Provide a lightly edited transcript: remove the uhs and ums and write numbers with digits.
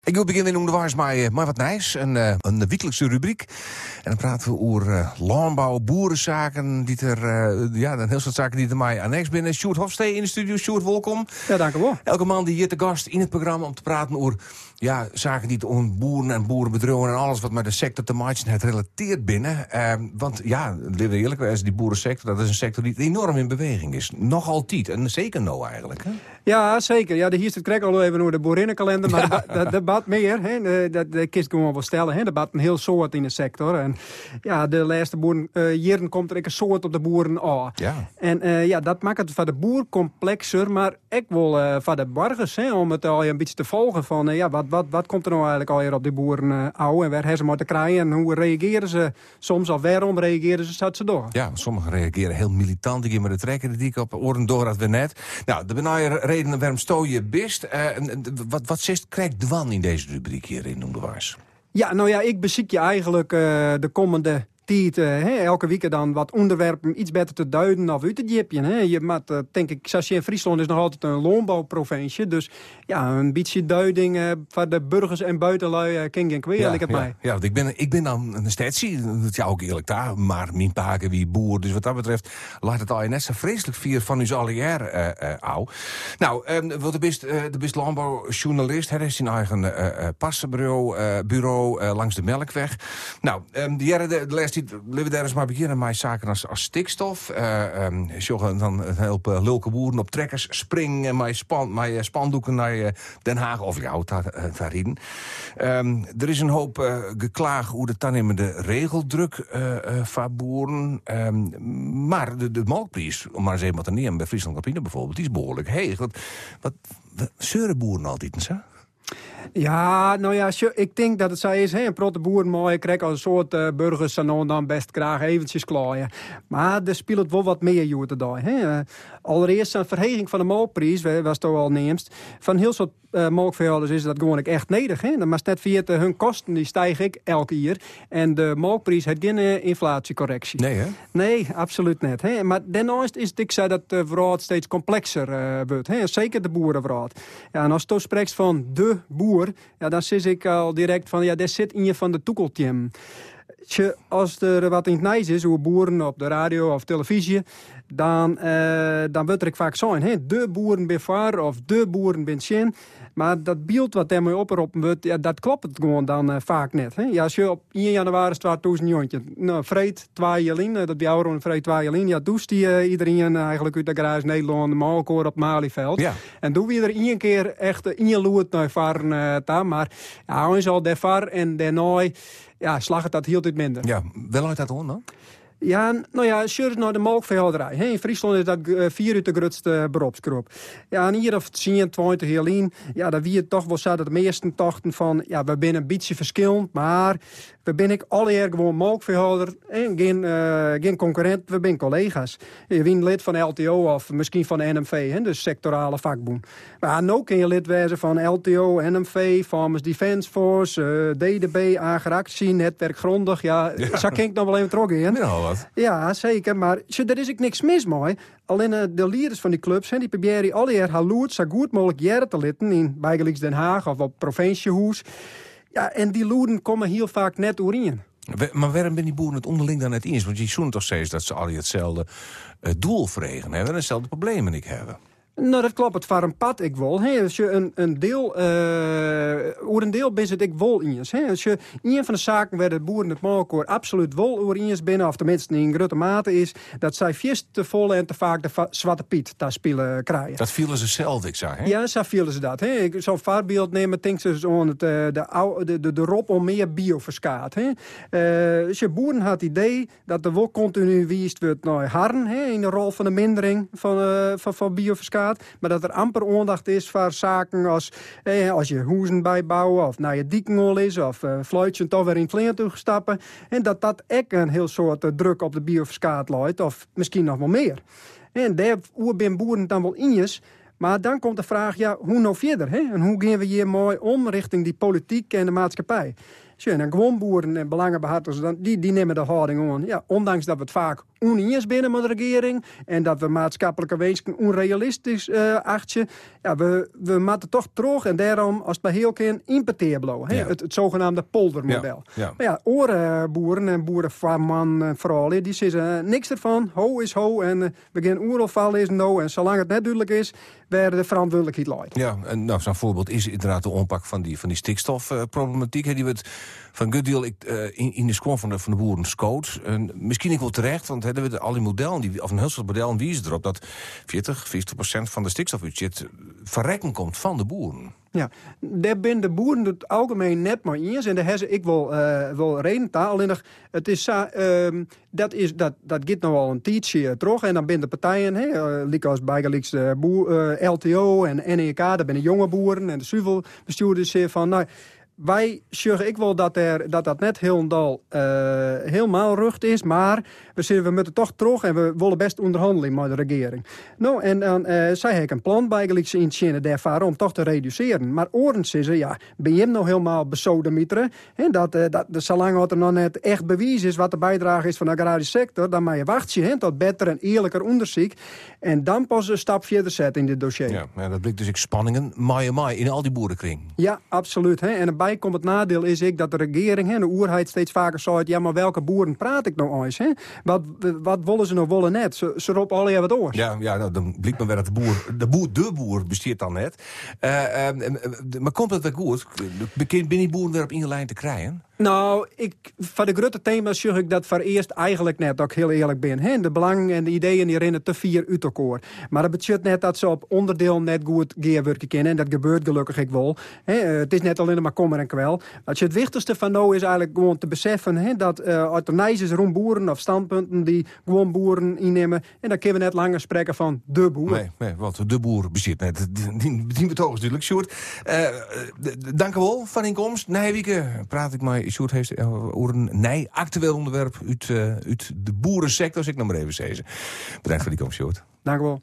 Ik wil beginnen in de waars maar wat nijs, een wekelijkse rubriek. En dan praten we over landbouw, boerenzaken, die een heel soort zaken die er mij aan binnen. Sjoerd Hofstee in de studio. Sjoerd, welkom. Ja, dank u wel. Elke man die hier te gast in het programma om te praten over zaken die om boeren en boerenbedrijven en alles wat met de sector te maken het relateert binnen. Want laten we eerlijk wezen, die boerensector, dat is een sector die enorm in beweging is. Nog altijd, en zeker nou eigenlijk. Hè? Ja, zeker. Ja, hier zit ik al even over de boerinnenkalender, maar dat debat meer. Hè, dat kist gewoon wel stellen. Hè, debat een heel soort in de sector. En ja, de laatste jaren komt er een soort op de boeren aan. Ja. En dat maakt het voor de boer complexer, maar ook wel voor de burgers, hè, om het al een beetje te volgen van wat komt er nou eigenlijk alweer op de boeren en waar hebben ze moeten krijgen en hoe reageren ze soms of waarom reageren ze zat ze door. Ja, sommigen reageren heel militant, die geven me de trekker die ik op oren door had we net. Nou, de benauwde redenen waarom stoot je best. Wat zegt krijgt Dwan in deze rubriek hier in Noem de Waars? Ja, nou ja, ik beziek je eigenlijk de komende tijd, elke week dan wat onderwerpen iets beter te duiden of uit te jipjen. Je maakt, denk ik, zoals je in Friesland is nog altijd een landbouwprovincie. Dus ja, een beetje duiding voor de burgers en buitenlui ken geen kweer, mij. Ja, want ik ben dan een stedsie, dat is ook eerlijk daar, maar mijn paken wie boer. Dus wat dat betreft laat het al net zo vreselijk vier van u alle jaar ouw. Nou, de best landbouwjournalist, hij heeft zijn eigen passenbureau langs de Melkweg. Nou, de laatste laten we daar eens maar beginnen met zaken als stikstof. Dan helpen lulke boeren op trekkers springen met spandoeken naar Den Haag of daarin. Er is een hoop geklaag hoe de dan in de regeldruk van boeren. Maar de melkprijs, om maar eens even te nemen, bij Friesland Campina bijvoorbeeld, die is behoorlijk heeg. Wat zeuren boeren altijd eens, hè? Ja, nou ja, ik denk dat het zo is. Een protte boer mooi krijgt als een soort burgers dan best graag eventjes klaaien. Maar er speelt wel wat meer joh te allereerst een verheging van de melkprijs, was toch al neemst. Van heel soort melkveehouders is dat gewoon echt nodig. Hè? Maar net via hun kosten die stijgen elke jaar. En de melkprijs heeft geen inflatiecorrectie. Nee, hè? Nee, absoluut niet. Hè? Maar daarnaast is het zo dat de verhaal steeds complexer wordt. Hè? Zeker de boerenverhaal. Ja, en als je spreekt van de boer, ja, dan zie ik al direct van, daar zit in je van de toekeltje. Als er wat in het nieuws is, hoe boeren op de radio of televisie, dan wordt er vaak zijn, hè? De boeren ben vaar of de boeren ben zin. Maar dat beeld wat daarmee opgeroepen wordt, ja, dat klopt het gewoon dan vaak net. Hè? Ja, als je op 1 januari 2000 vreet 2 jaar dat bij jou vreet 2 jaar ja, doest die iedereen eigenlijk uit de garage Nederland de Malkoor op Malieveld. Ja. En doen we er 1 keer echt in je loert naar varen, maar ja, hij is al daar var en daarna slag het dat heel dit minder. Ja, wel uit dat on dan? Ja, nou ja, shirt naar de melkveehouderij. In Friesland is dat 4 uit de grootste beroepsgroep. Ja, en hier of 10, 20 jaar in, ja, dan wie het toch wel zo dat de meesten dachten van, ja, we zijn een beetje verschillend, maar we ben ik alle jaar gewoon melkveehouder en geen concurrent, we zijn collega's. Je bent lid van LTO of misschien van NMV, hè, dus sectorale vakboen. Maar nu kun je lid wezen van LTO, NMV, Farmers Defence Force, DDB, Agractie, Netwerk Grondig. Ja, zo kan ik nog wel even terug in. Ja, zeker, maar er is ook niks mis mee. Alleen de leiders van die clubs, die proberen alle jaar haar loert zo goed mogelijk jaren te litten in bijgelijks Den Haag of op provinciehoes. Ja, en die loeren komen heel vaak net doorheen. Maar waarom ben die boeren het onderling dan net eens? Want je zoent toch steeds dat ze alle hetzelfde doel veregen hebben en hetzelfde problemen ik hebben. Nou, dat klopt. Het voor een pad ik wil. Hey, als je een deel, over een deel is het ik wil eens. Hey, als je een van de zaken waar de boeren het melkkoor absoluut wel over eens binnen, of tenminste in grote mate is, dat zij vies te vol en te vaak de Zwarte Piet daar spelen krijgen. Dat vielen ze zelf, ik zei. Hè? Ja, zo vielen ze dat. Hey. Ik zou een voorbeeld nemen, denk ze aan de roep om meer bioverskaat. Als je boeren had het idee dat er wel continu wiest wordt naar harren, in de rol van de mindering van bioverskaat. Maar dat er amper aandacht is voor zaken als je hoezen bijbouwen of naar je diekenol is of fluitje toch weer in het leer toestappen. En dat ook een heel soort druk op de bioverskaat leidt of misschien nog wel meer. En daar ben boeren dan wel in is. Maar dan komt de vraag, ja, hoe nou verder? Hè? En hoe gaan we hier mooi om richting die politiek en de maatschappij? En gewoon boeren en belangenbehartigers, die nemen de houding aan. Ja, ondanks dat we het vaak oneens binnen met de regering en dat we maatschappelijke wensen onrealistisch achtje. Ja, we moeten toch terug en daarom, als het bij heel kind importeerblow. Ja. Het zogenaamde poldermodel. Ja. Maar ja, orenboeren en boerenfarman en vrouwen, die zeggen niks ervan. Ho is ho en we gaan oeralval is no. En zolang het net duidelijk is, waar de verantwoordelijkheid ligt. Ja, en nou, zo'n voorbeeld is inderdaad de onpak van die stikstofproblematiek. Die werd van good deal in de squam van de boeren scoot. Misschien ik wel terecht, want hebben we al die modellen, of een heel soort modellen wijzen erop dat 40-50% van de stikstofbudget verrekken komt van de boeren. Ja, daar zijn de boeren het algemeen net maar eens. En daar hebben ze ik wel reden aan. Alleen nog, het is dat gaat nou al een tijdje terug. En dan zijn de partijen, als bijgelijks LTO en NEK, daar zijn de jonge boeren en de zuivelbestuurders van, nou, wij zeggen ik wel dat net helemaal rucht is, maar we moeten toch terug en we willen best onderhandelen met de regering. Nou, en dan zij heeft een plan bijgelijks in China daarvoor om toch te reduceren. Maar oren zeggen, ja, ben je hem nou helemaal besodemieteren? Dat zolang er nog net echt bewijs is wat de bijdrage is van de agrarische sector, dan mag je wachten tot beter en eerlijker onderzoek. En dan pas een stap verder zetten in dit dossier. Ja, dat blijkt dus ik spanningen, maai in al die boerenkring. Ja, absoluut. En erbij komt het nadeel is dat de regering en de oerheid steeds vaker zegt, ja, maar welke boeren praat ik nou eens? Wat willen ze nou willen net? Ze roepen al wat oors. Ja, nou, dan blijkt me weer dat de boer besteedt dan net. Maar komt het wel goed? Ben die boeren weer op één lijn te krijgen? Nou, van de grote thema's zeg ik dat voor eerst eigenlijk net, dat ik heel eerlijk ben. De belangen en de ideeën die rennen te vier uit elkaar. Maar dat betekent net dat ze op onderdeel net goed gewerken kunnen. En dat gebeurt gelukkig ik wel. Het is net alleen maar kommer en kwel. Het wichtigste van nou is eigenlijk gewoon te beseffen dat uit de nijzes rond boeren of standpunten die gewoon boeren innemen. En dan kunnen we net langer spreken van de boer. Nee, want de boer bezit net. Die betoog is natuurlijk. Sjoerd, dank u wel van inkomst. Nijwieke praat ik maar. Sjoerd heeft over een actueel onderwerp uit de boerensector. Als ik nog maar even zeggen. Bedankt voor die komst, Sjoerd. Dank u wel.